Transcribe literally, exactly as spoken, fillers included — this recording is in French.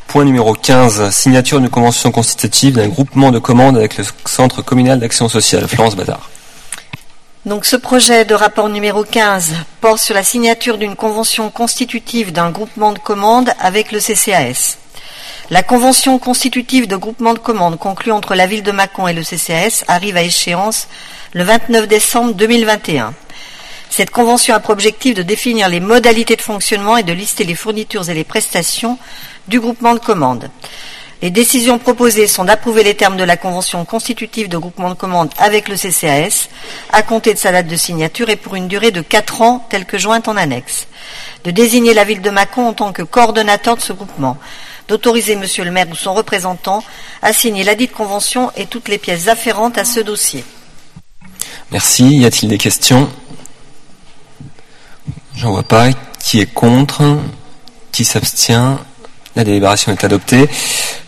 Point numéro quinze, signature d'une convention constitutive d'un groupement de commandes avec le Centre communal d'action sociale. Florence Bazard. Donc ce projet de rapport numéro quinze porte sur la signature d'une convention constitutive d'un groupement de commandes avec le C C A S. La convention constitutive de groupement de commandes conclue entre la ville de Mâcon et le C C A S arrive à échéance le vingt-neuf décembre deux mille vingt et un. Cette convention a pour objectif de définir les modalités de fonctionnement et de lister les fournitures et les prestations du groupement de commandes. Les décisions proposées sont d'approuver les termes de la convention constitutive de groupement de commandes avec le C C A S, à compter de sa date de signature et pour une durée de quatre ans, telle que jointe en annexe. De désigner la ville de Mâcon en tant que coordonnateur de ce groupement. D'autoriser monsieur le maire ou son représentant à signer ladite convention et toutes les pièces afférentes à ce dossier. Merci. Y a-t-il des questions ? J'en vois pas. Qui est contre ? Qui s'abstient ? La délibération est adoptée.